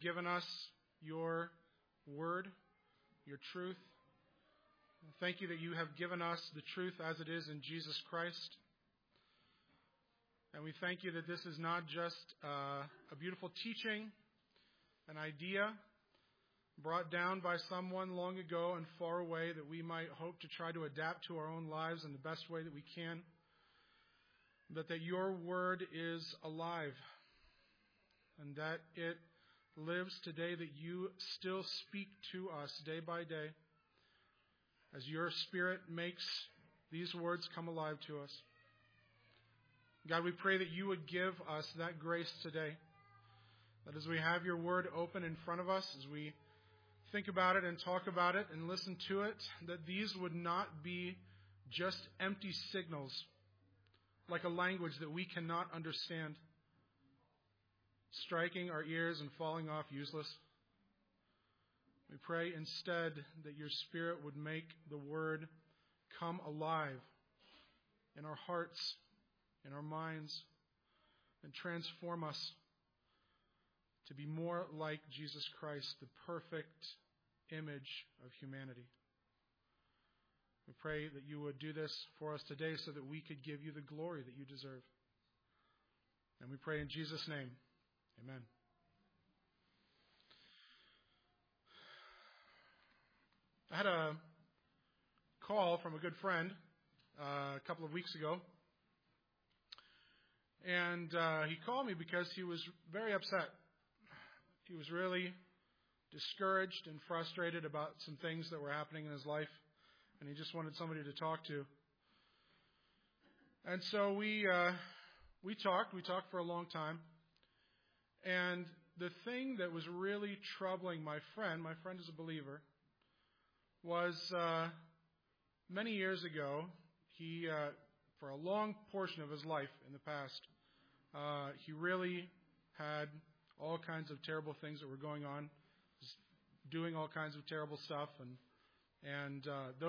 given us your word, your truth. Thank you that you have given us the truth as it is in Jesus Christ. And we thank you that this is not just a beautiful teaching, an idea brought down by someone long ago and far away that we might hope to try to adapt to our own lives in the best way that we can, but that your word is alive and that it lives today, that you still speak to us day by day as your Spirit makes these words come alive to us. God, we pray that you would give us that grace today, that as we have your word open in front of us, as we think about it and talk about it and listen to it, that these would not be just empty signals like a language that we cannot understand, striking our ears and falling off useless. We pray instead that your Spirit would make the word come alive in our hearts, in our minds, and transform us to be more like Jesus Christ, the perfect image of humanity. We pray that you would do this for us today so that we could give you the glory that you deserve. And we pray in Jesus' name. Amen. I had a call from a good friend a couple of weeks ago. And he called me because he was very upset. He was really discouraged and frustrated about some things that were happening in his life. And he just wanted somebody to talk to. And so we talked. We talked for a long time. And the thing that was really troubling my friend is a believer, was many years ago, he, for a long portion of his life in the past, he really had all kinds of terrible things that were going on, doing all kinds of terrible stuff, and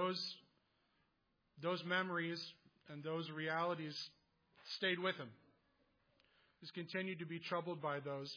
those memories and those realities stayed with him. He's continued to be troubled by those.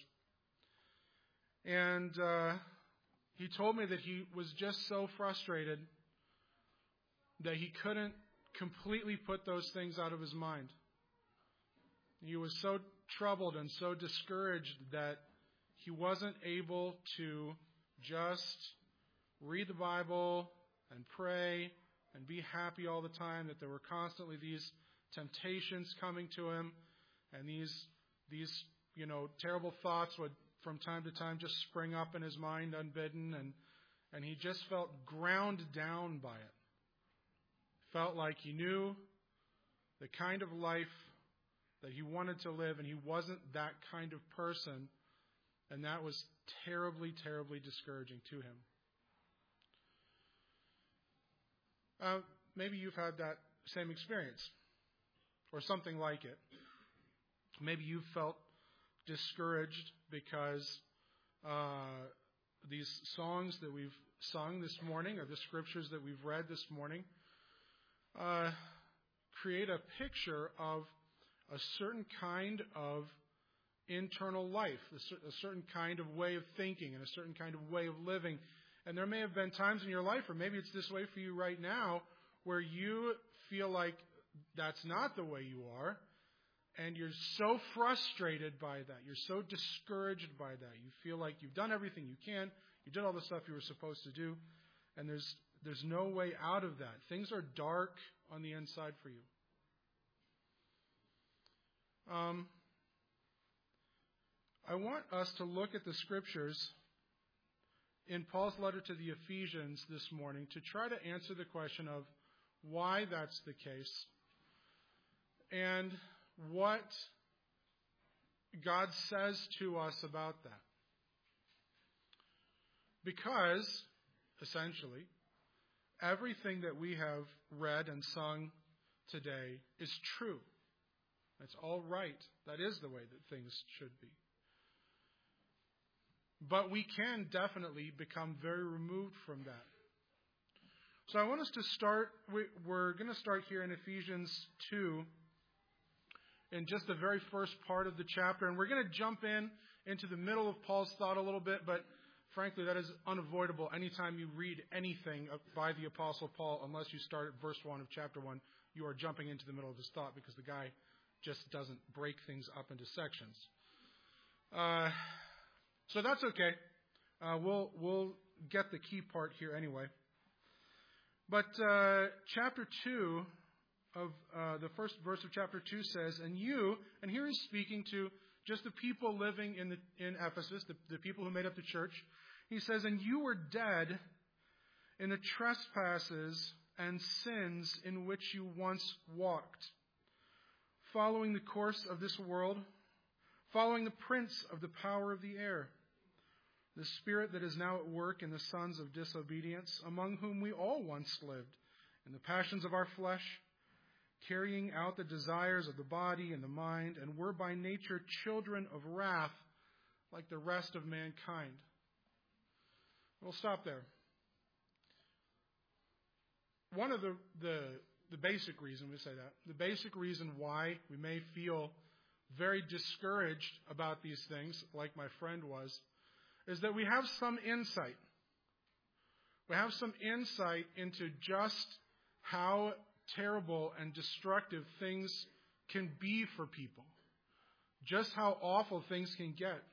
And he told me that he was just so frustrated that he couldn't completely put those things out of his mind. He was so troubled and so discouraged that he wasn't able to just read the Bible and pray and be happy all the time, that there were constantly these temptations coming to him, and these terrible thoughts would from time to time just spring up in his mind unbidden, and he just felt ground down by it. Felt like he knew the kind of life that he wanted to live, and he wasn't that kind of person, and that was terribly, terribly discouraging to him. Maybe you've had that same experience, or something like it. Maybe you've felt discouraged because these songs that we've sung this morning, or the scriptures that we've read this morning, create a picture of a certain kind of internal life, a certain kind of way of thinking, and a certain kind of way of living. And there may have been times in your life, or maybe it's this way for you right now, where you feel like that's not the way you are, and you're so frustrated by that. You're so discouraged by that. You feel like you've done everything you can. You did all the stuff you were supposed to do, and there's no way out of that. Things are dark on the inside for you. I want us to look at the scriptures in Paul's letter to the Ephesians this morning to try to answer the question of why that's the case and what God says to us about that. Because, essentially, everything that we have read and sung today is true. It's all right. That is the way that things should be. But we can definitely become very removed from that. So I want us to start, we're going to start here in Ephesians 2, in just the very first part of the chapter. And we're going to jump in into the middle of Paul's thought a little bit, but frankly, that is unavoidable anytime you read anything by the Apostle Paul, unless you start at verse 1 of chapter 1. You are jumping into the middle of his thought because the guy just doesn't break things up into sections. So that's okay. We'll get the key part here anyway. But chapter 2 of the first verse of chapter 2 says, and here he's speaking to just the people living in Ephesus, the people who made up the church. He says, and you were dead in the trespasses and sins in which you once walked, following the course of this world, following the prince of the power of the air, the spirit that is now at work in the sons of disobedience, among whom we all once lived, in the passions of our flesh, carrying out the desires of the body and the mind, and were by nature children of wrath, like the rest of mankind. We'll stop there. One of the basic reason, we say that, the basic reason why we may feel very discouraged about these things, like my friend was, is that we have some insight. We have some insight into just how terrible and destructive things can be for people. Just how awful things can get.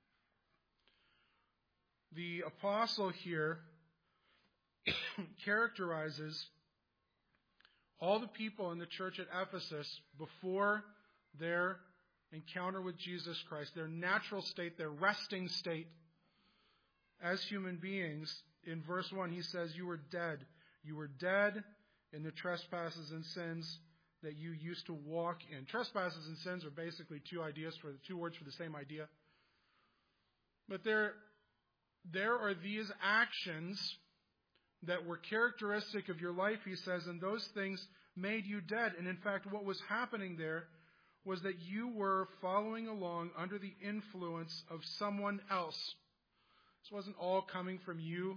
The apostle here characterizes all the people in the church at Ephesus before their encounter with Jesus Christ, their natural state, their resting state as human beings. In verse 1, he says, you were dead. You were dead in the trespasses and sins that you used to walk in. Trespasses and sins are basically two words for the same idea. But there are these actions that were characteristic of your life, he says, and those things made you dead. And in fact, what was happening there was that you were following along under the influence of someone else. This wasn't all coming from you,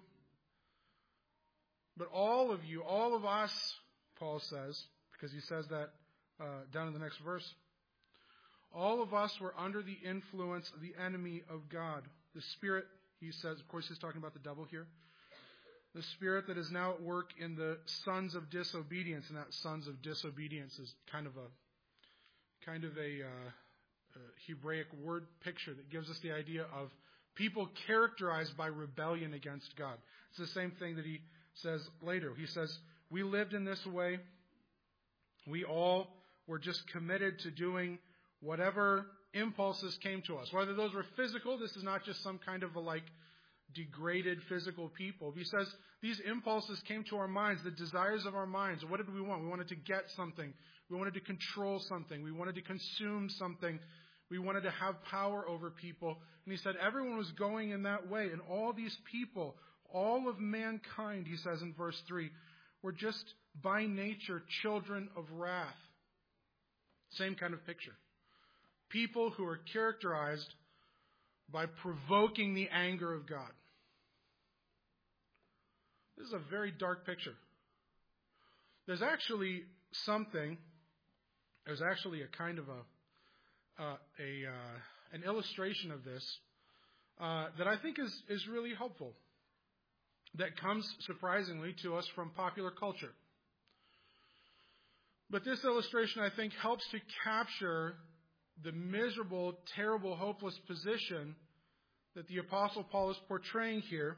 but all of you, all of us, Paul says, because he says that down in the next verse. All of us were under the influence of the enemy of God. The spirit, he says, of course he's talking about the devil here. The spirit that is now at work in the sons of disobedience. And that sons of disobedience is kind of a Hebraic word picture that gives us the idea of people characterized by rebellion against God. It's the same thing that he says later. He says, we lived in this way. We all were just committed to doing whatever impulses came to us. Whether those were physical, this is not just some kind of degraded physical people. He says these impulses came to our minds, the desires of our minds. What did we want? We wanted to get something. We wanted to control something. We wanted to consume something. We wanted to have power over people. And he said everyone was going in that way. And all these people, all of mankind, he says in verse 3, were just by nature children of wrath. Same kind of picture. People who are characterized by provoking the anger of God. This is a very dark picture. There's actually a kind of an illustration of this that I think is really helpful. That comes surprisingly to us from popular culture. But this illustration, I think, helps to capture the miserable, terrible, hopeless position that the Apostle Paul is portraying here.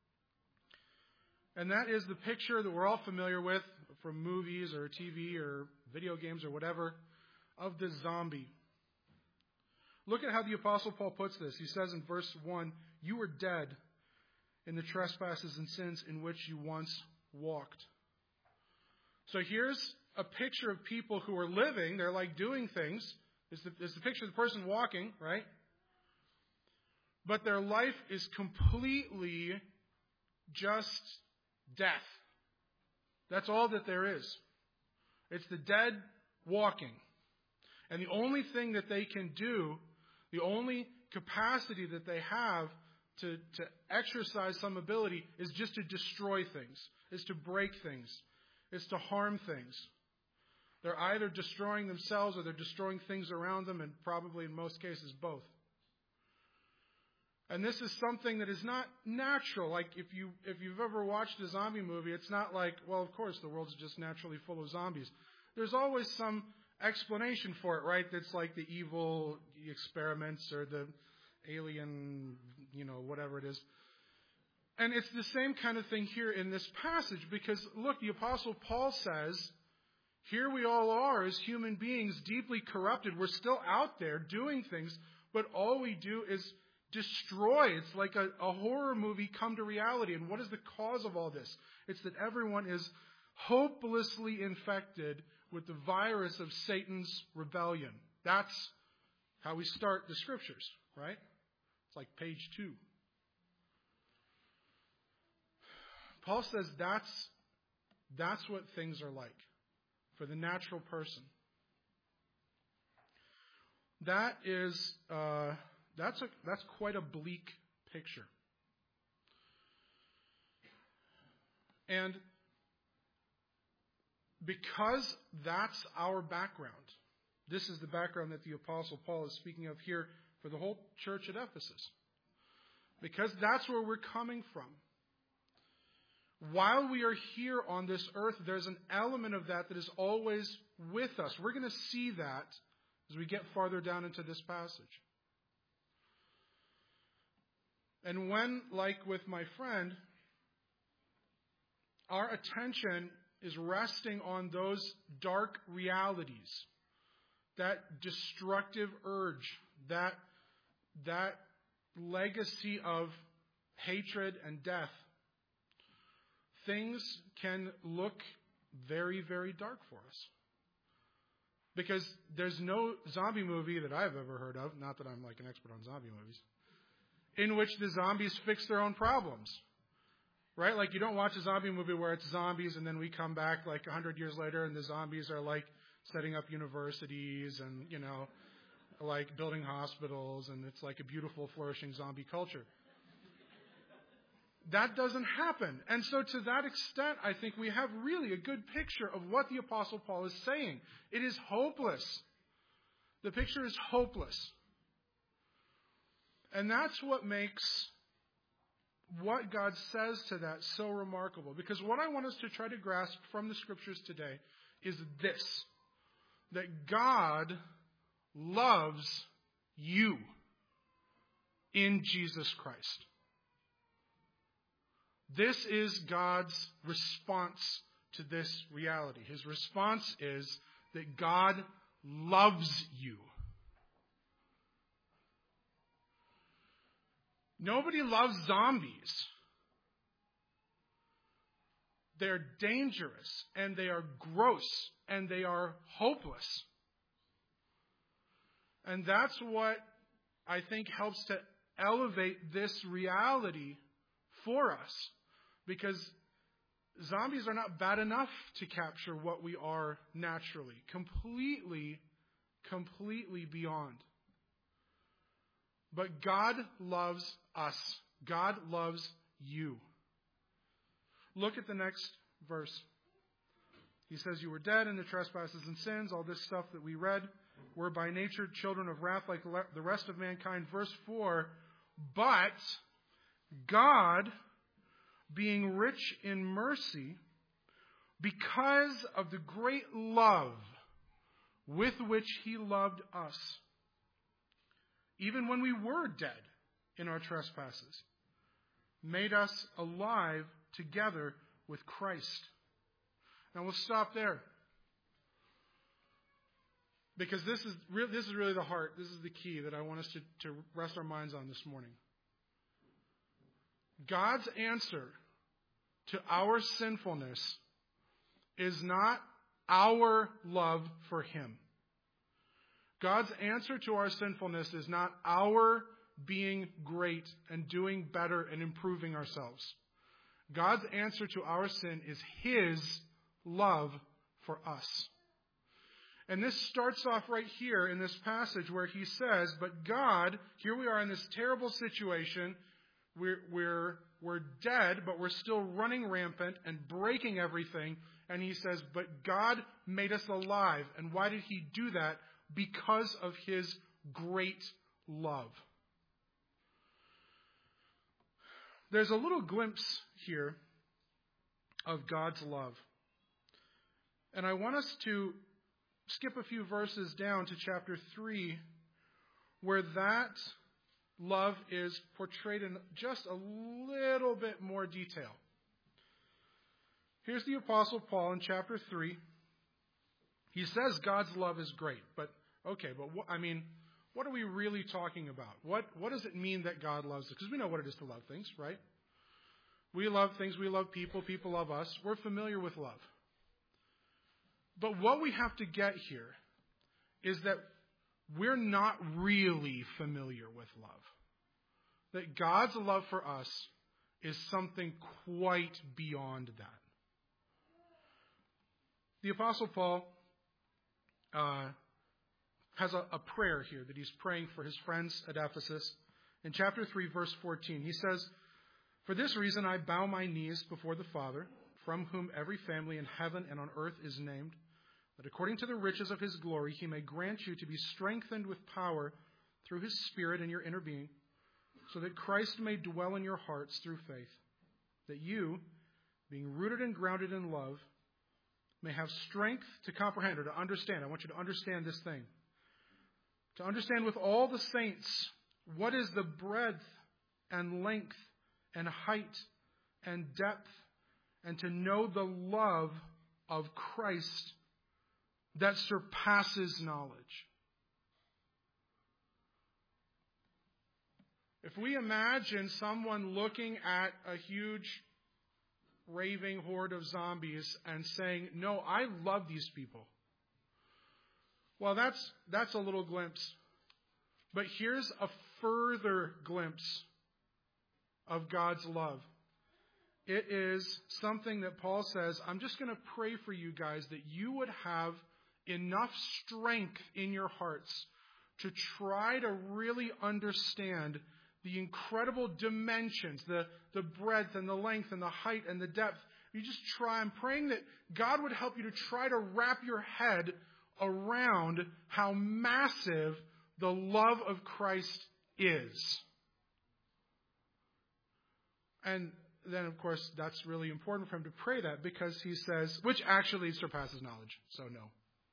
And that is the picture that we're all familiar with from movies or TV or video games or whatever, of the zombie. Look at how the Apostle Paul puts this. He says in verse 1, you were dead in the trespasses and sins in which you once walked. So here's a picture of people who are living. They're doing things. It's the picture of the person walking, right? But their life is completely just death. That's all that there is. It's the dead walking. And the only thing that they can do, the only capacity that they have to exercise some ability is just to destroy things, is to break things, is to harm things. They're either destroying themselves or they're destroying things around them, and probably in most cases both. And this is something that is not natural. Like if you've ever watched a zombie movie, it's not like, well, of course, the world's just naturally full of zombies. There's always some explanation for it, right? That's like the evil experiments or the alien, whatever it is. And it's the same kind of thing here in this passage because, look, the Apostle Paul says, here we all are as human beings, deeply corrupted. We're still out there doing things, but all we do is destroy. It's like a horror movie come to reality. And what is the cause of all this? It's that everyone is hopelessly infected with the virus of Satan's rebellion. That's how we start the scriptures, right? It's like page 2. Paul says that's what things are like for the natural person. That's quite a bleak picture. And because that's our background, this is the background that the Apostle Paul is speaking of here for the whole church at Ephesus. Because that's where we're coming from. While we are here on this earth, there's an element of that is always with us. We're going to see that as we get farther down into this passage. And when, like with my friend, our attention is resting on those dark realities, that destructive urge, that legacy of hatred and death, things can look very, very dark for us. Because there's no zombie movie that I've ever heard of, not that I'm like an expert on zombie movies, in which the zombies fix their own problems. Right? Like you don't watch a zombie movie where it's zombies and then we come back like 100 years later and the zombies are like setting up universities and, like building hospitals and it's like a beautiful, flourishing zombie culture. That doesn't happen. And so to that extent, I think we have really a good picture of what the Apostle Paul is saying. It is hopeless. The picture is hopeless. And that's what makes what God says to that so remarkable. Because what I want us to try to grasp from the scriptures today is this: that God loves you in Jesus Christ. This is God's response to this reality. His response is that God loves you. Nobody loves zombies. They're dangerous, and they are gross, and they are hopeless. And that's what I think helps to elevate this reality for us. Because zombies are not bad enough to capture what we are naturally. Completely beyond. But God loves us. God loves you. Look at the next verse. He says, you were dead in the trespasses and sins, all this stuff that we read. We're by nature children of wrath like the rest of mankind. Verse 4, but God, being rich in mercy, because of the great love with which He loved us, even when we were dead in our trespasses, made us alive together with Christ. Now we'll stop there. Because this is really the heart, this is the key that I want us to rest our minds on this morning. God's answer to our sinfulness is not our love for Him. God's answer to our sinfulness is not our being great and doing better and improving ourselves. God's answer to our sin is His love for us. And this starts off right here in this passage where he says, but God, here we are in this terrible situation. We're dead, but we're still running rampant and breaking everything. And he says, but God made us alive. And why did He do that? Because of His great love. there's a little glimpse here of God's love. And I want us to skip a few verses down to chapter 3, where that love is portrayed in just a little bit more detail. Here's the Apostle Paul in chapter 3. He says God's love is great, but what are we really talking about? What does it mean that God loves us? Because we know what it is to love things, right? We love things, we love people, people love us. We're familiar with love. But what we have to get here is that we're not really familiar with love. That God's love for us is something quite beyond that. The Apostle Paul has a prayer here that he's praying for his friends at Ephesus. In chapter 3, verse 14, he says, "For this reason I bow my knees before the Father, from whom every family in heaven and on earth is named, that according to the riches of his glory he may grant you to be strengthened with power through his Spirit in your inner being, so that Christ may dwell in your hearts through faith, that you, being rooted and grounded in love, may have strength to comprehend," or to understand. I want you to understand this thing. To understand with all the saints what is the breadth and length and height and depth, and to know the love of Christ that surpasses knowledge. If we imagine someone looking at a huge raving horde of zombies and saying, "No, I love these people." Well, that's a little glimpse. But here's a further glimpse of God's love. It is something that Paul says, I'm just going to pray for you guys that you would have enough strength in your hearts to try to really understand the incredible dimensions, the breadth and the length and the height and the depth. You just try. I'm praying that God would help you to try to wrap your head around how massive the love of Christ is. And then, of course, that's really important for him to pray that, because he says, which actually surpasses knowledge, so no.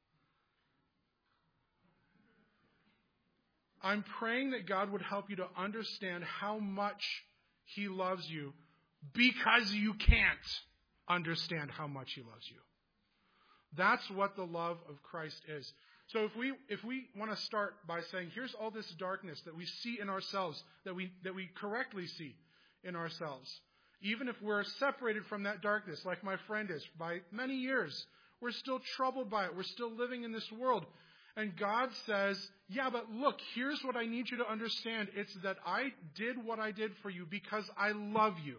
I'm praying that God would help you to understand how much he loves you, because you can't understand how much he loves you. That's what the love of Christ is. So if we want to start by saying, here's all this darkness that we see in ourselves, that we correctly see in ourselves, even if we're separated from that darkness, like my friend is, by many years, we're still troubled by it. We're still living in this world. And God says, yeah, but look, here's what I need you to understand. It's that I did what I did for you because I love you.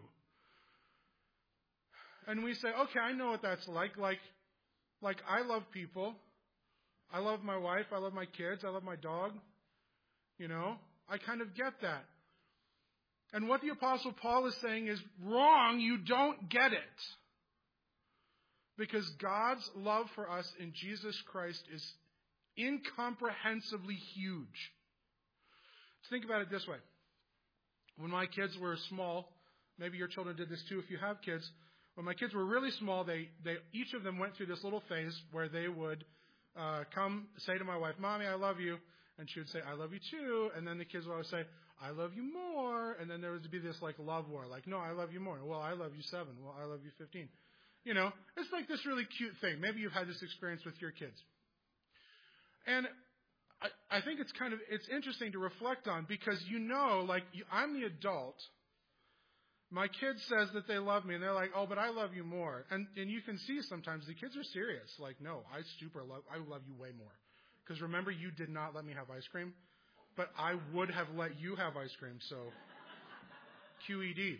And we say, okay, I know what that's like. Like I love people. I love my wife. I love my kids. I love my dog. I kind of get that. And what the Apostle Paul is saying is wrong. You don't get it. Because God's love for us in Jesus Christ is incomprehensibly huge. Think about it this way. When my kids were small, maybe your children did this too if you have kids. When my kids were really small, they each of them went through this little phase where they would come say to my wife, "Mommy, I love you." And she would say, "I love you too." And then the kids would always say, "I love you more." And then there would be this like love war. Like, "No, I love you more." "Well, I love you 7. Well, I love you 15. It's like this really cute thing. Maybe you've had this experience with your kids. And I think it's interesting to reflect on, because I'm the adult. My kid says that they love me, and they're like, "Oh, but I love you more." And you can see sometimes the kids are serious. Like, "No, I love you way more. Because remember, you did not let me have ice cream, but I would have let you have ice cream, so QED."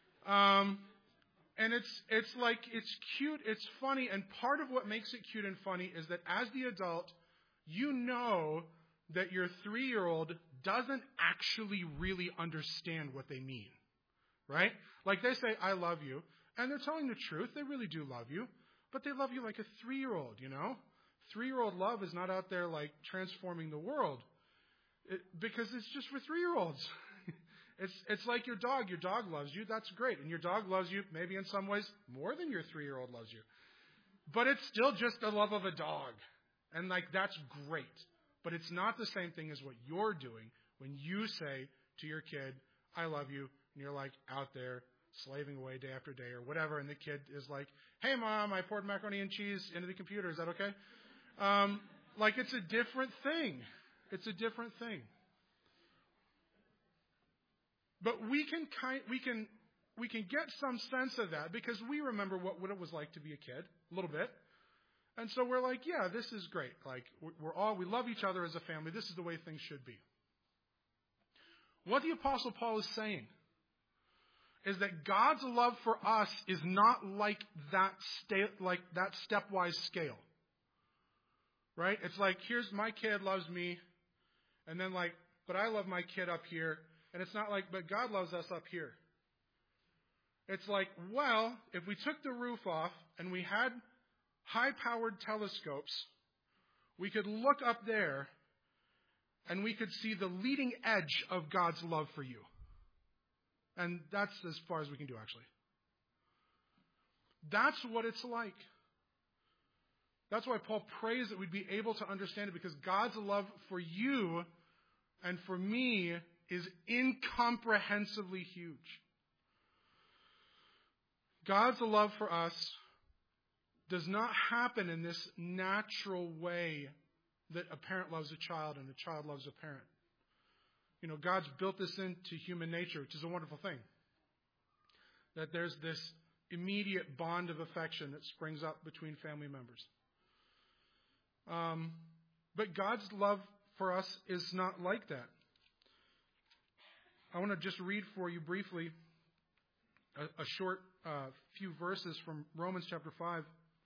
And it's cute, it's funny, and part of what makes it cute and funny is that as the adult, you know that your 3-year-old doesn't actually really understand what they mean, right? Like they say, "I love you," and they're telling the truth. They really do love you, but they love you like a 3-year-old, 3-year-old love is not out there like transforming the world, because it's just for 3-year-olds. It's like your dog. Your dog loves you. That's great. And your dog loves you maybe in some ways more than your 3-year-old loves you. But it's still just the love of a dog. And that's great. But it's not the same thing as what you're doing when you say to your kid, I love you, and you're out there slaving away day after day or whatever, and the kid is like, hey, Mom, I poured macaroni and cheese into the computer. Is that okay? It's a different thing. It's a different thing. But we can get some sense of that because we remember what it was like to be a kid a little bit. And so we're like, yeah, this is great. We love each other as a family. This is the way things should be. What the Apostle Paul is saying is that God's love for us is not like that stepwise scale. Right? It's here's my kid loves me, and then but I love my kid up here. And it's not but God loves us up here. It's if we took the roof off and we had high-powered telescopes, we could look up there and we could see the leading edge of God's love for you. And that's as far as we can do, actually. That's what it's like. That's why Paul prays that we'd be able to understand it, because God's love for you and for me is incomprehensibly huge. God's love for us does not happen in this natural way that a parent loves a child and a child loves a parent. God's built this into human nature, which is a wonderful thing. That there's this immediate bond of affection that springs up between family members. But God's love for us is not like that. I want to just read for you briefly a short few verses from Romans chapter 5.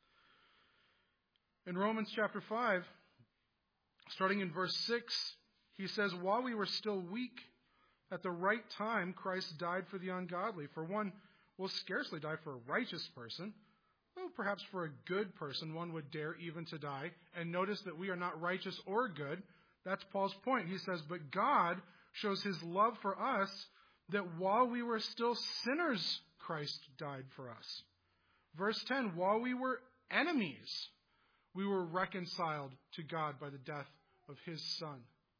In Romans chapter 5, starting in verse 6, he says, while we were still weak, at the right time Christ died for the ungodly. For one will scarcely die for a righteous person, though perhaps for a good person one would dare even to die. And notice that we are not righteous or good. That's Paul's point. He says, but God shows his love for us, that while we were still sinners, Christ died for us. Verse 10, while we were enemies, we were reconciled to God by the death of his Son.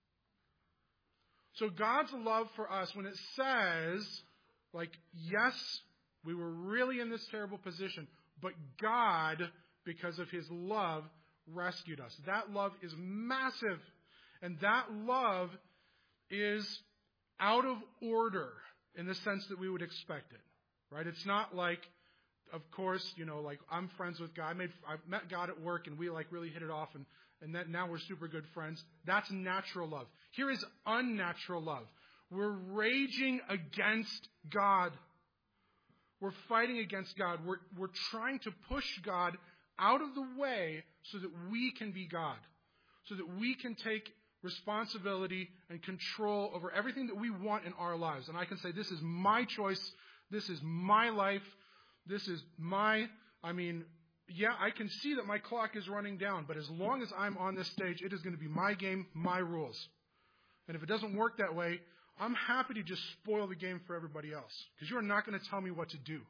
So God's love for us, when it says, yes, we were really in this terrible position, but God, because of his love, rescued us. That love is massive. And that love is out of order in the sense that we would expect it. Right? It's not of course, I'm friends with God. I met God at work and we really hit it off and that now we're super good friends. That's natural love. Here is unnatural love. We're raging against God. We're fighting against God. We're trying to push God out of the way so that we can be God. So that we can take responsibility and control over everything that we want in our lives. And I can say, this is my choice. This is my life. This is I can see that my clock is running down, but as long as I'm on this stage, it is going to be my game, my rules. And if it doesn't work that way, I'm happy to just spoil the game for everybody else, because you're not going to tell me what to do.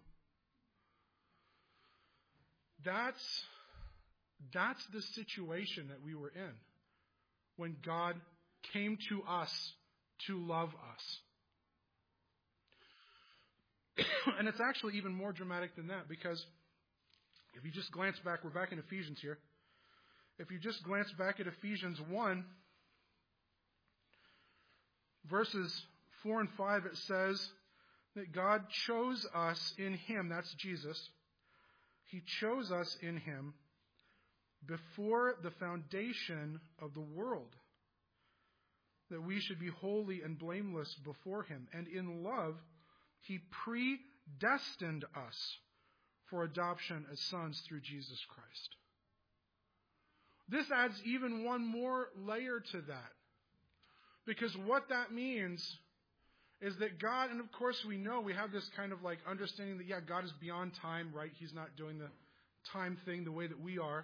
That's the situation that we were in when God came to us to love us. And it's actually even more dramatic than that, because if you just glance back, we're back in Ephesians here. If you just glance back at Ephesians 1, verses 4 and 5, it says that God chose us in him, that's Jesus. He chose us in him before the foundation of the world, that we should be holy and blameless before him. And in love, he predestined us for adoption as sons through Jesus Christ. This adds even one more layer to that. Because what that means is that God, and of course we know, we have this kind of understanding that, God is beyond time, right? He's not doing the time thing the way that we are.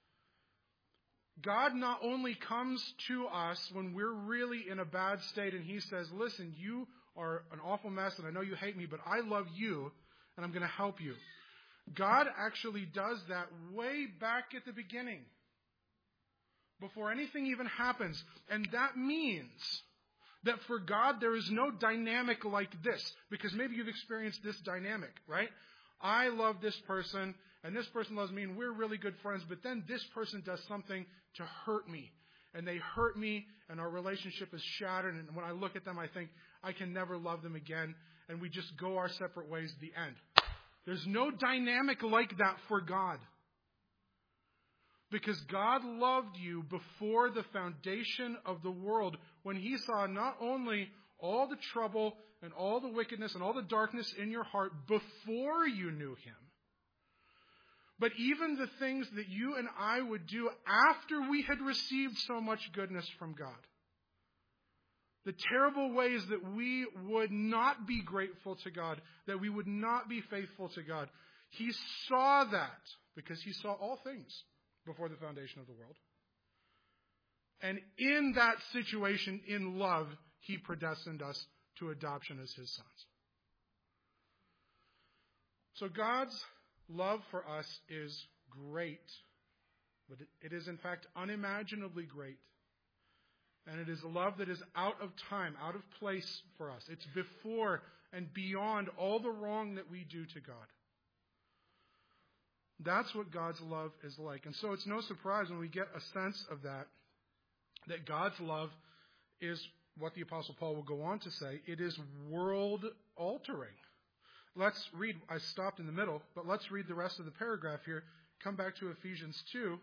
God not only comes to us when we're really in a bad state and he says, listen, you are an awful mess and I know you hate me, but I love you and I'm going to help you. God actually does that way back at the beginning, before anything even happens. And that means that for God, there is no dynamic like this, because maybe you've experienced this dynamic, right? I love this person, and this person loves me, and we're really good friends, but then this person does something to hurt me, and they hurt me, and our relationship is shattered, and when I look at them, I think, I can never love them again, and we just go our separate ways at the end. There's no dynamic like that for God. Because God loved you before the foundation of the world, when He saw not only all the trouble and all the wickedness and all the darkness in your heart before you knew Him, but even the things that you and I would do after we had received so much goodness from God. The terrible ways that we would not be grateful to God, that we would not be faithful to God. He saw that because He saw all things before the foundation of the world. And in that situation, in love, He predestined us to adoption as His sons. So God's love for us is great, but it is in fact unimaginably great. And it is a love that is out of time, out of place for us. It's before and beyond all the wrong that we do to God. That's what God's love is like. And so it's no surprise when we get a sense of that God's love is what the Apostle Paul will go on to say. It is world-altering. Let's read. I stopped in the middle, but let's read the rest of the paragraph here. Come back to Ephesians 2.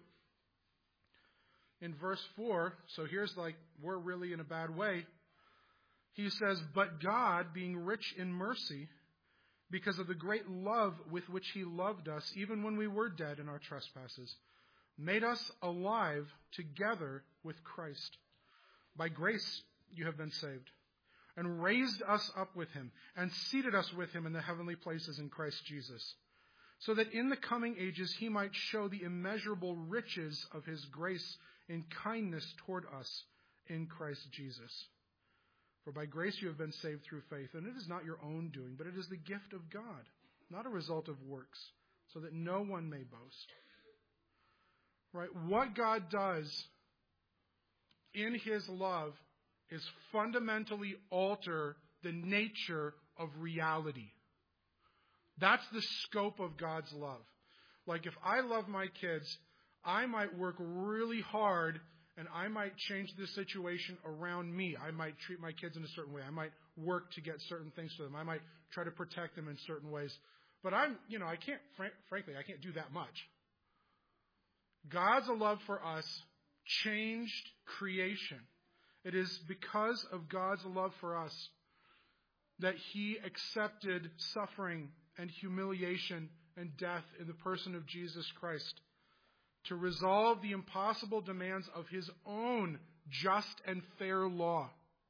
In verse 4, so here's like, we're really in a bad way. He says, "But God, being rich in mercy, because of the great love with which He loved us, even when we were dead in our trespasses, made us alive together with Christ. By grace you have been saved, and raised us up with Him, and seated us with Him in the heavenly places in Christ Jesus, so that in the coming ages He might show the immeasurable riches of His grace in kindness toward us in Christ Jesus. For by grace you have been saved through faith, and it is not your own doing, but it is the gift of God, not a result of works, so that no one may boast." Right? What God does in His love is fundamentally alter the nature of reality. That's the scope of God's love. Like if I love my kids, I might work really hard and I might change the situation around me. I might treat my kids in a certain way. I might work to get certain things to them. I might try to protect them in certain ways. But I can't, frankly, I can't do that much. God's love for us changed creation. It is because of God's love for us that He accepted suffering and humiliation and death in the person of Jesus Christ to resolve the impossible demands of His own just and fair law.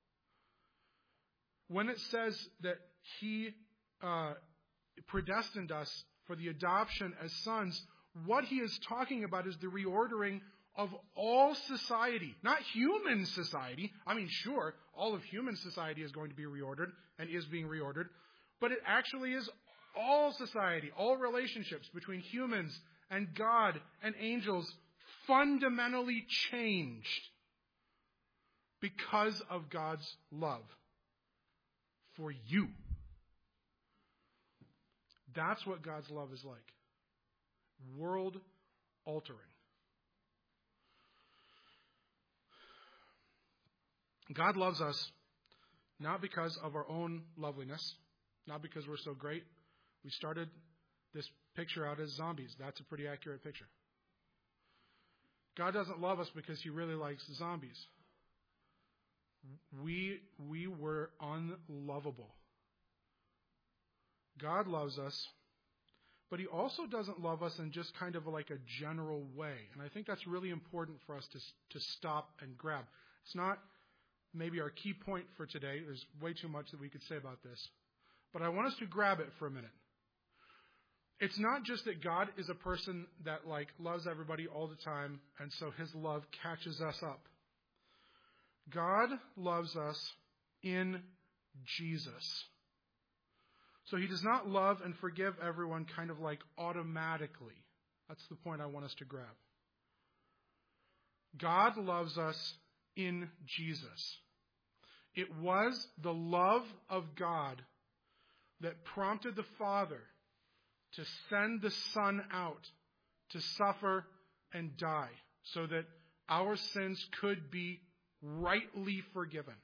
When it says that He predestined us for the adoption as sons, what He is talking about is the reordering of all society, not human society. I mean, sure, all of human society is going to be reordered and is being reordered, but it actually is all society, all relationships between humans and God and angels fundamentally changed because of God's love for you. That's what God's love is like. World altering. God loves us not because of our own loveliness, not because we're so great. We started this picture out as zombies. That's a pretty accurate picture. God doesn't love us because He really likes zombies. We were unlovable. God loves us, but He also doesn't love us in just kind of like a general way. And I think that's really important for us to stop and grab. It's not maybe our key point for today. There's way too much that we could say about this. But I want us to grab it for a minute. It's not just that God is a person that loves everybody all the time, and so His love catches us up. God loves us in Jesus. So he does not love and forgive everyone kind of like automatically. That's the point I want us to grab. God loves us in Jesus. It was the love of God that prompted the Father to send the Son out to suffer and die so that our sins could be rightly forgiven.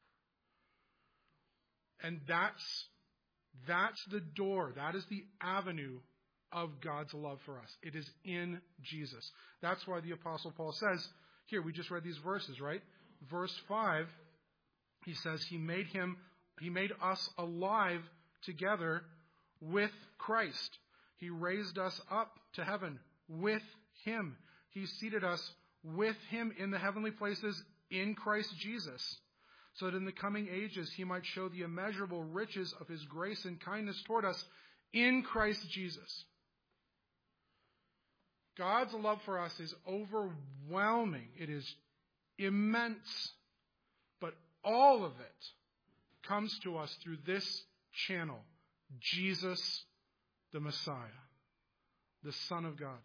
And that's the door. That is the avenue of God's love for us. It is in Jesus. That's why the Apostle Paul says, here, we just read these verses, right? Verse 5, he says, He made us alive together with Christ. He raised us up to heaven with Him. He seated us with Him in the heavenly places in Christ Jesus, so that in the coming ages He might show the immeasurable riches of His grace and kindness toward us in Christ Jesus. God's love for us is overwhelming. It is immense. But all of it comes to us through this channel, Jesus the Messiah, the Son of God.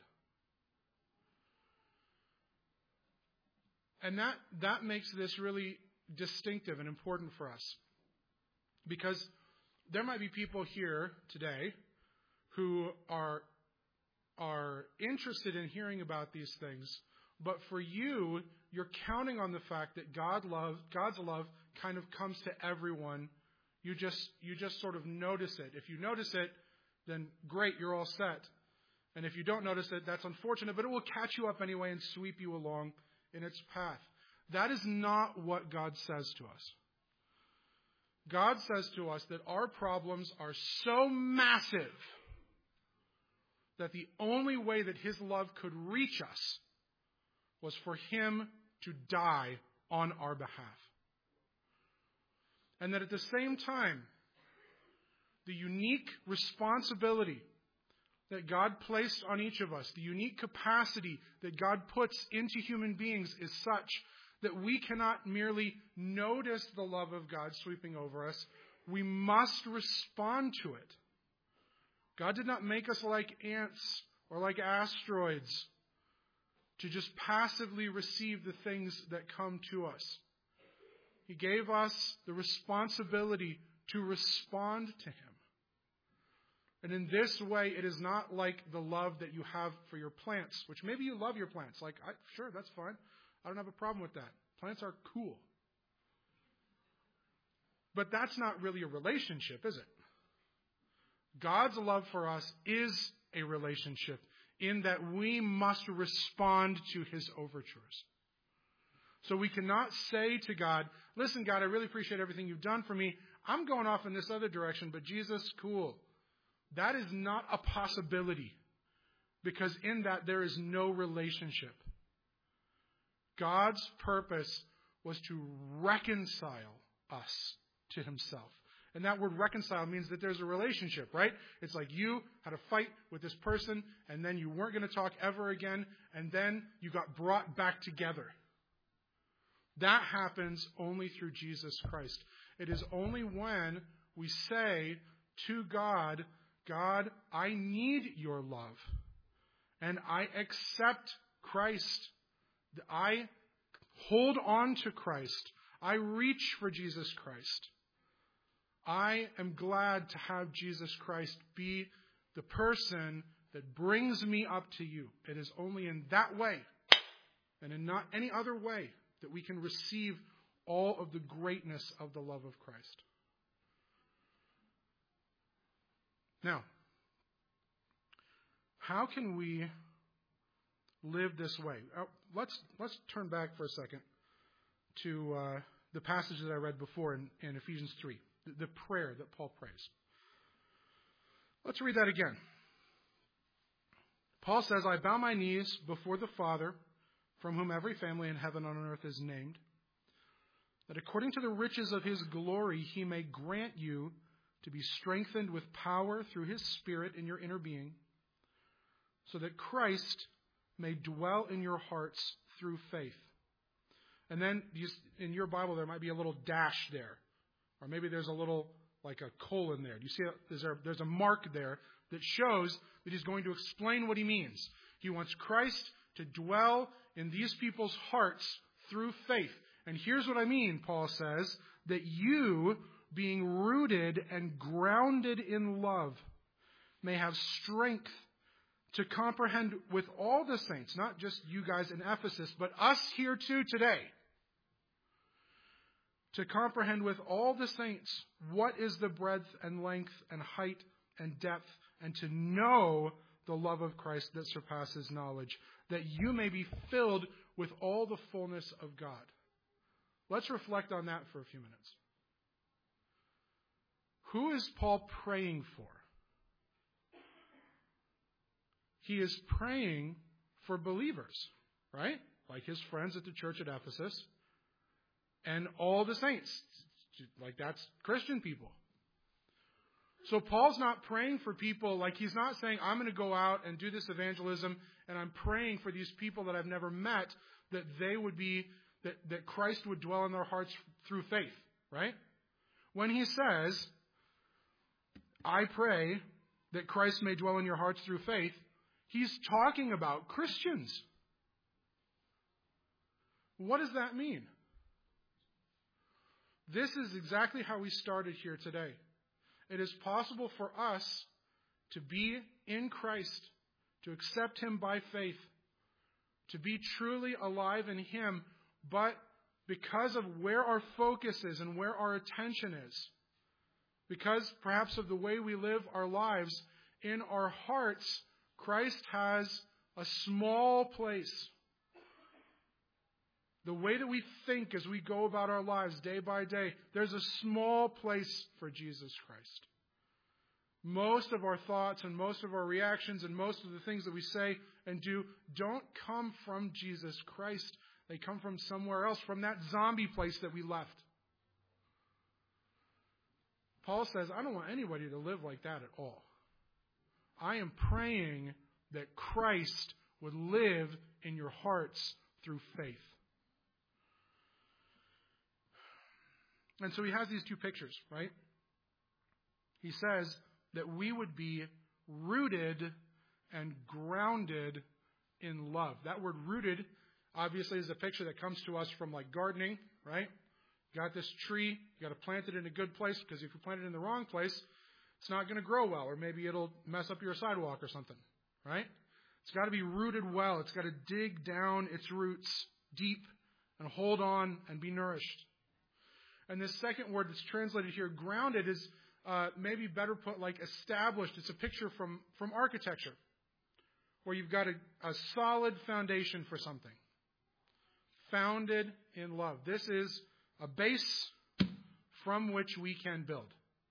And that makes this really distinctive and important for us. Because there might be people here today who are interested in hearing about these things, but for you, you're counting on the fact that God's love kind of comes to everyone. You just sort of notice it. If you notice it, then great, you're all set. And if you don't notice it, that's unfortunate, but it will catch you up anyway and sweep you along in its path. That is not what God says to us. God says to us that our problems are so massive that the only way that His love could reach us was for Him to die on our behalf. And that at the same time, the unique responsibility that God placed on each of us, the unique capacity that God puts into human beings is such that we cannot merely notice the love of God sweeping over us. We must respond to it. God did not make us like ants or like asteroids to just passively receive the things that come to us. He gave us the responsibility to respond to Him. And in this way, it is not like the love that you have for your plants, which maybe you love your plants. Like, sure, that's fine. I don't have a problem with that. Plants are cool. But that's not really a relationship, is it? God's love for us is a relationship in that we must respond to His overtures. So we cannot say to God, listen, God, I really appreciate everything you've done for me. I'm going off in this other direction, but Jesus, cool. That is not a possibility, because in that there is no relationship. God's purpose was to reconcile us to Himself. And that word reconcile means that there's a relationship, right? It's like you had a fight with this person, and then you weren't going to talk ever again, and then you got brought back together. That happens only through Jesus Christ. It is only when we say to God, God, I need your love, and I accept Christ. I hold on to Christ. I reach for Jesus Christ. I am glad to have Jesus Christ be the person that brings me up to you. It is only in that way, and in not any other way, that we can receive all of the greatness of the love of Christ. Now, how can we live this way? Let's turn back for a second to the passage that I read before in Ephesians 3, the prayer that Paul prays. Let's read that again. Paul says, I bow my knees before the Father, from whom every family in heaven and on earth is named, that according to the riches of His glory He may grant you to be strengthened with power through His Spirit in your inner being, so that Christ may dwell in your hearts through faith. And then in your Bible there might be a little dash there. Or maybe there's a little, like a colon there. Do you see there's a mark there that shows that he's going to explain what he means. He wants Christ to dwell in these people's hearts through faith. And here's what I mean, Paul says, that you, being rooted and grounded in love, may have strength to comprehend with all the saints, not just you guys in Ephesus, but us here too today, to comprehend with all the saints what is the breadth and length and height and depth, and to know the love of Christ that surpasses knowledge, that you may be filled with all the fullness of God. Let's reflect on that for a few minutes. Who is Paul praying for? He is praying for believers, right? Like his friends at the church at Ephesus and all the saints. Like that's Christian people. So Paul's not praying for people, like he's not saying, I'm going to go out and do this evangelism and I'm praying for these people that I've never met, that they would be, that Christ would dwell in their hearts through faith, right? When he says, I pray that Christ may dwell in your hearts through faith, he's talking about Christians. What does that mean? This is exactly how we started here today. It is possible for us to be in Christ, to accept Him by faith, to be truly alive in Him, but because of where our focus is and where our attention is, because perhaps of the way we live our lives, in our hearts, Christ has a small place. The way that we think as we go about our lives day by day, there's a small place for Jesus Christ. Most of our thoughts and most of our reactions and most of the things that we say and do don't come from Jesus Christ. They come from somewhere else, from that zombie place that we left. Paul says, I don't want anybody to live like that at all. I am praying that Christ would live in your hearts through faith. And so he has these two pictures, right? He says that we would be rooted and grounded in love. That word rooted, obviously, is a picture that comes to us from like gardening, right? You got this tree, you got to plant it in a good place, because if you plant it in the wrong place, it's not going to grow well, or maybe it'll mess up your sidewalk or something, right? It's got to be rooted well. It's got to dig down its roots deep and hold on and be nourished. And this second word that's translated here, grounded, is maybe better put like established. It's a picture from architecture, where you've got a solid foundation for something. Founded in love. This is a base from which we can build.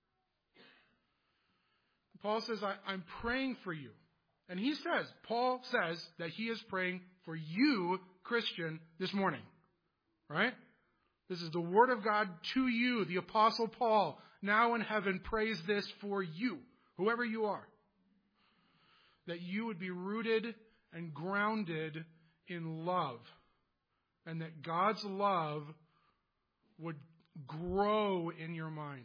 Paul says, I'm praying for you. And Paul says that he is praying for you, Christian, this morning. Right? This is the word of God to you, the Apostle Paul, now in heaven, prays this for you, whoever you are. That you would be rooted and grounded in love. And that God's love would grow in your mind.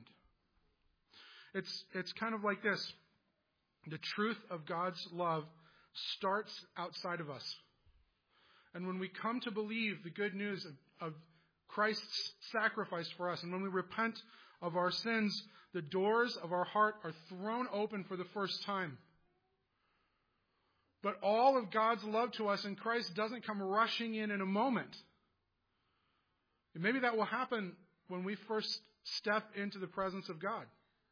It's kind of like this. The truth of God's love starts outside of us. And when we come to believe the good news of Christ's sacrifice for us, and when we repent of our sins, the doors of our heart are thrown open for the first time. But all of God's love to us in Christ doesn't come rushing in a moment. And maybe that will happen when we first step into the presence of God.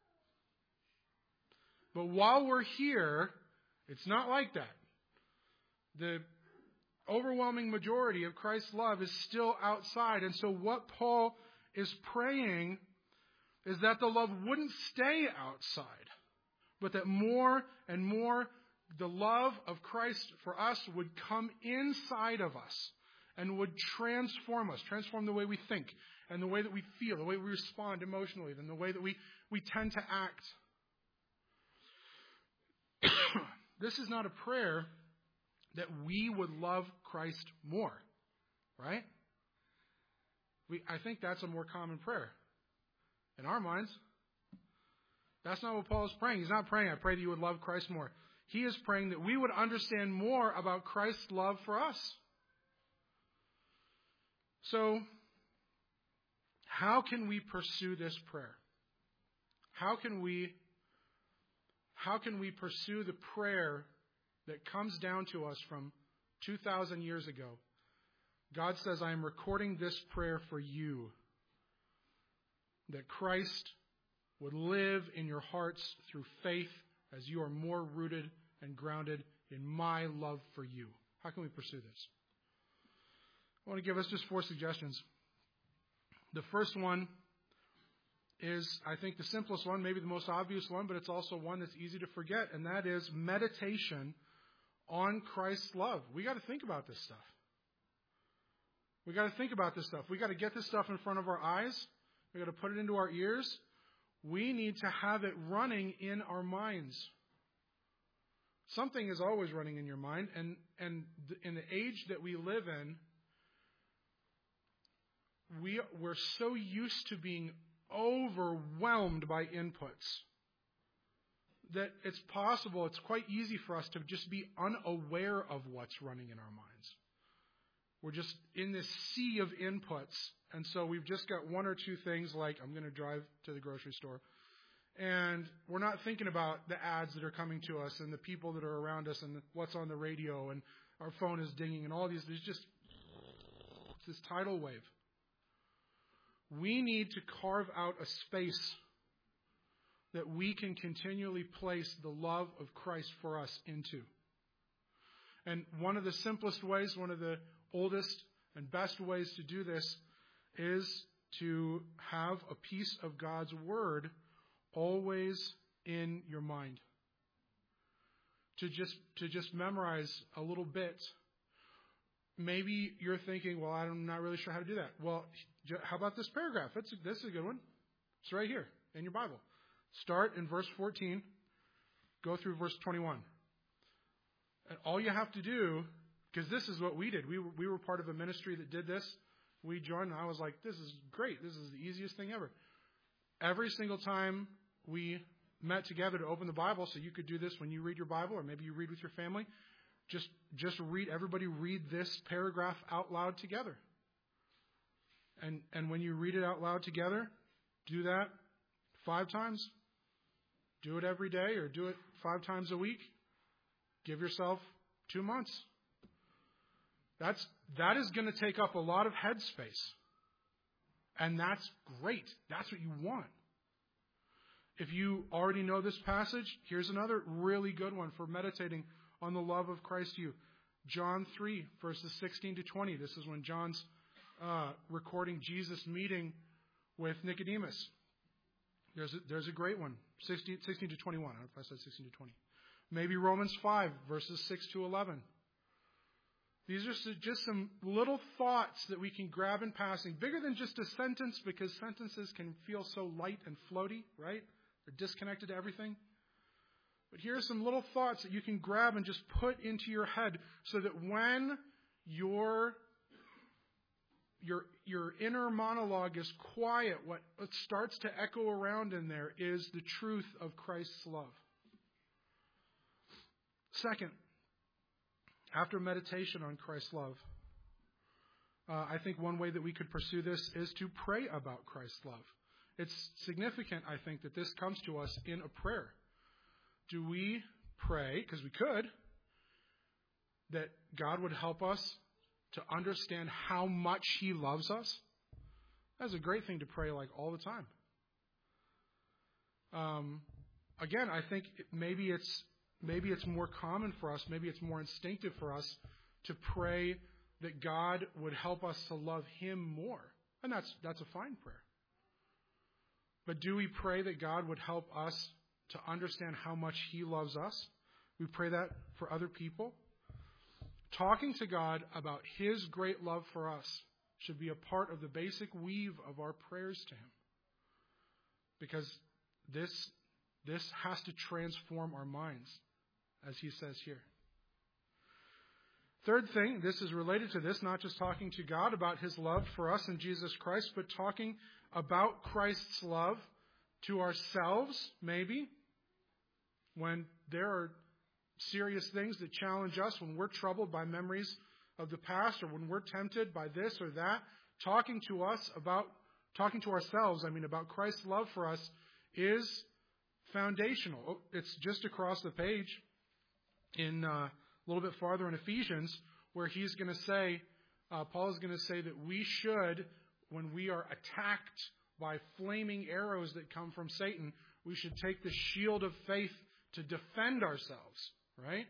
But while we're here, it's not like that. The overwhelming majority of Christ's love is still outside. And so what Paul is praying is that the love wouldn't stay outside, but that more and more the love of Christ for us would come inside of us and would transform us, transform the way we think and the way that we feel, the way we respond emotionally, and the way that we tend to act. This is not a prayer that we would love Christ more, right? I think that's a more common prayer. in our minds. That's not what Paul is praying. He's not praying, I pray that you would love Christ more. He is praying that we would understand more about Christ's love for us. So, how can we pursue this prayer? How can we pursue the prayer that comes down to us from 2,000 years ago? God says, I am recording this prayer for you, that Christ would live in your hearts through faith as you are more rooted and grounded in my love for you. How can we pursue this? I want to give us just 4 suggestions. The first one is, I think, the simplest one, maybe the most obvious one, but it's also one that's easy to forget, and that is meditation on Christ's love. We got to think about this stuff. We got to think about this stuff. We got to get this stuff in front of our eyes. We got to put it into our ears. We need to have it running in our minds. Something is always running in your mind, and in the age that we live in, we're so used to being overwhelmed by inputs that it's possible, it's quite easy for us to just be unaware of what's running in our minds. We're just in this sea of inputs, and so we've just got 1 or 2 things like, I'm going to drive to the grocery store, and we're not thinking about the ads that are coming to us and the people that are around us and what's on the radio, and our phone is dinging and all these. It's this tidal wave. We need to carve out a space that we can continually place the love of Christ for us into. And one of the simplest ways, one of the oldest and best ways to do this is to have a piece of God's Word always in your mind. To just memorize a little bit. Maybe you're thinking, well, I'm not really sure how to do that. Well, how about this paragraph? This is a good one. It's right here in your Bible. Start in verse 14. Go through verse 21. And all you have to do, because this is what we did. We were part of a ministry that did this. We joined, and I was like, this is great. This is the easiest thing ever. Every single time we met together to open the Bible, so you could do this when you read your Bible, or maybe you read with your family, just read, everybody read this paragraph out loud together. And when you read it out loud together, do that 5 times. Do it every day, or do it 5 times a week. Give yourself 2 months. That is going to take up a lot of headspace. And that's great. That's what you want. If you already know this passage, here's another really good one for meditating on the love of Christ to you. John 3, verses 16 to 20. This is when John's recording Jesus' meeting with Nicodemus. There's a great one. 16 to 21. I don't know if I said 16 to 20. Maybe Romans 5, verses 6 to 11. These are just some little thoughts that we can grab in passing. Bigger than just a sentence, because sentences can feel so light and floaty, right? They're disconnected to everything. But here are some little thoughts that you can grab and just put into your head so that when your inner monologue is quiet, what starts to echo around in there is the truth of Christ's love. Second, after meditation on Christ's love, I think one way that we could pursue this is to pray about Christ's love. It's significant, I think, that this comes to us in a prayer. Do we pray, because we could, that God would help us to understand how much He loves us? That's a great thing to pray like all the time. Again, I think maybe it's more common for us, maybe it's more instinctive for us to pray that God would help us to love Him more. And that's a fine prayer. But do we pray that God would help us to understand how much He loves us? We pray that for other people. Talking to God about His great love for us should be a part of the basic weave of our prayers to Him. Because this has to transform our minds, as he says here. Third thing, this is related to this, not just talking to God about his love for us in Jesus Christ, but talking about Christ's love to ourselves, maybe, when there are serious things that challenge us, when we're troubled by memories of the past, or when we're tempted by this or that. Talking to ourselves about Christ's love for us is foundational. It's just across the page in a little bit farther in Ephesians, where he's going to say, Paul is going to say that we should, when we are attacked by flaming arrows that come from Satan, we should take the shield of faith to defend ourselves, right?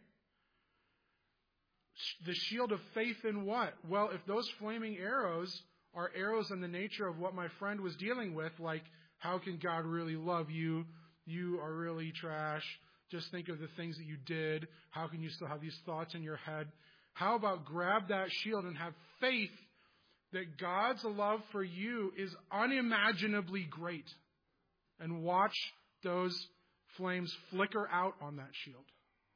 The shield of faith in what? Well, if those flaming arrows are arrows in the nature of what my friend was dealing with, like, how can God really love you? You are really trash. Just think of the things that you did. How can you still have these thoughts in your head? How about grab that shield and have faith that God's love for you is unimaginably great, and watch those flames flicker out on that shield.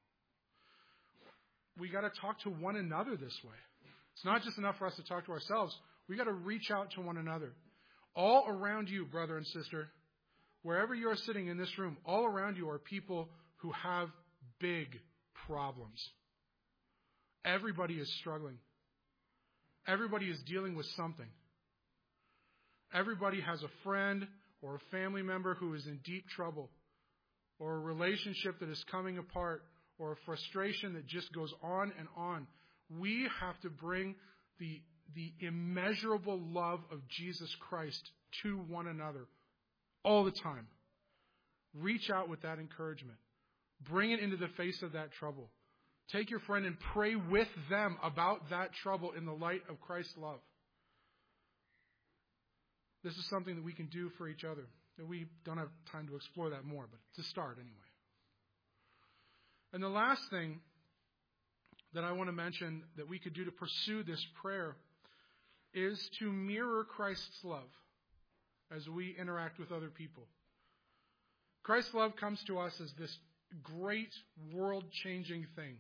We got to talk to one another this way. It's not just enough for us to talk to ourselves. We got to reach out to one another. All around you, brother and sister, wherever you are sitting in this room, all around you are people who have big problems. Everybody is struggling. Everybody is dealing with something. Everybody has a friend or a family member who is in deep trouble, or a relationship that is coming apart, or a frustration that just goes on and on. We have to bring the immeasurable love of Jesus Christ to one another all the time. Reach out with that encouragement. Bring it into the face of that trouble. Take your friend and pray with them about that trouble in the light of Christ's love. This is something that we can do for each other. We don't have time to explore that more, but to start anyway. And the last thing that I want to mention that we could do to pursue this prayer is to mirror Christ's love as we interact with other people. Christ's love comes to us as this great world-changing thing.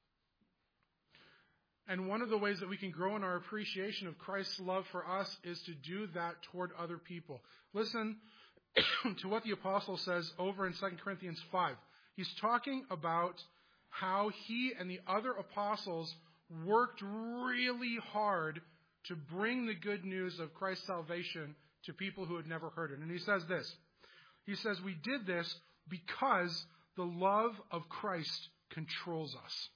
And one of the ways that we can grow in our appreciation of Christ's love for us is to do that toward other people. Listen to what the apostle says over in 2 Corinthians 5. He's talking about how he and the other apostles worked really hard to bring the good news of Christ's salvation to people who had never heard it. And he says this. He says, we did this because the love of Christ controls us.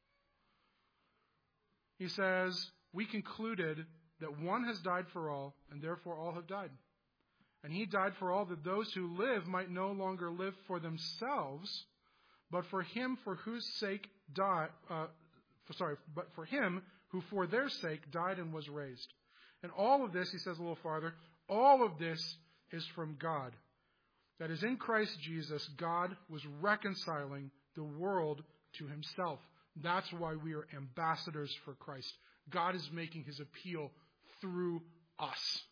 He says, we concluded that one has died for all, and therefore all have died. And he died for all, that those who live might no longer live for themselves, but for him for whose sake but for him who for their sake died and was raised. And all of this, he says a little farther, all of this is from God. That is, in Christ Jesus, God was reconciling the world to himself. That's why we are ambassadors for Christ. God is making his appeal through us.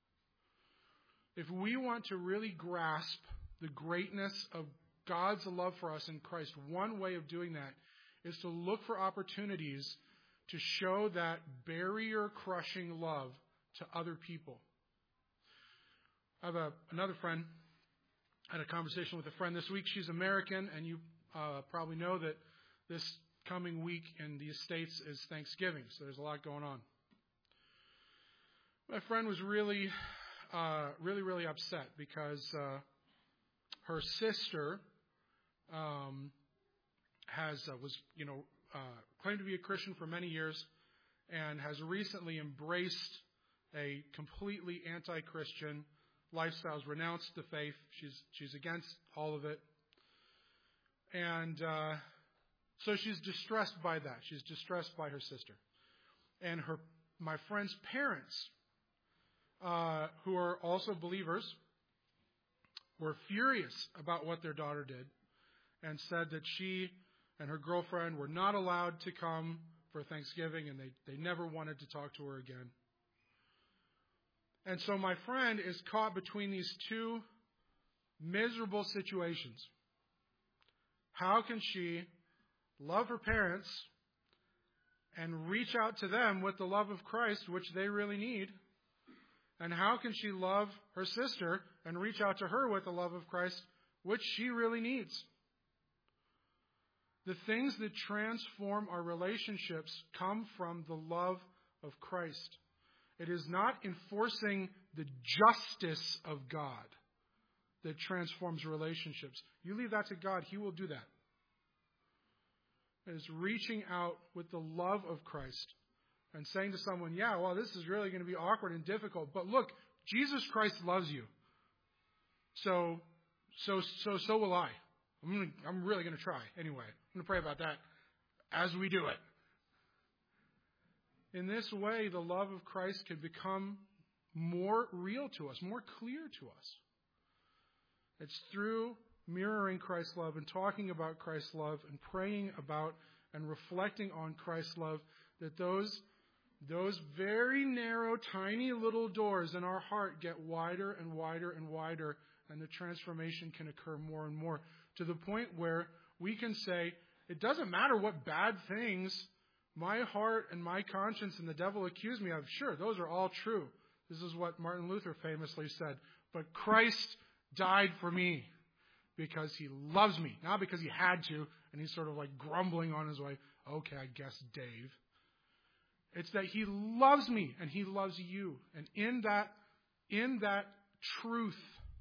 If we want to really grasp the greatness of God's love for us in Christ, one way of doing that is to look for opportunities to show that barrier-crushing love to other people. I have another friend. I had a conversation with a friend this week. She's American, and you probably know that this coming week in the States is Thanksgiving, so there's a lot going on. My friend was really upset because her sister claimed to be a Christian for many years and has recently embraced a completely anti-Christian lifestyle, has renounced the faith. She's against all of it. And so she's distressed by that. She's distressed by her sister. And my friend's parents, who are also believers, were furious about what their daughter did and said that she and her girlfriend were not allowed to come for Thanksgiving, and they never wanted to talk to her again. And so my friend is caught between these two miserable situations. How can she love her parents and reach out to them with the love of Christ, which they really need? And how can she love her sister and reach out to her with the love of Christ, which she really needs? The things that transform our relationships come from the love of Christ. It is not enforcing the justice of God that transforms relationships. You leave that to God, He will do that. It is reaching out with the love of Christ and saying to someone, yeah, well, this is really going to be awkward and difficult, but look, Jesus Christ loves you. So will I. I'm really going to try anyway. I'm going to pray about that as we do it. In this way, the love of Christ can become more real to us, more clear to us. It's through mirroring Christ's love and talking about Christ's love and praying about and reflecting on Christ's love that those very narrow, tiny little doors in our heart get wider and wider and wider, and the transformation can occur more and more to the point where we can say, it doesn't matter what bad things my heart and my conscience and the devil accuse me of. Sure, those are all true. This is what Martin Luther famously said. But Christ died for me because He loves me, not because He had to, and He's sort of like grumbling on His way. Okay, I guess, Dave. It's that He loves me and He loves you. And in that truth,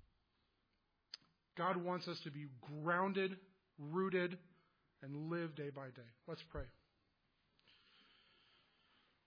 God wants us to be grounded, rooted, and live day by day. Let's pray.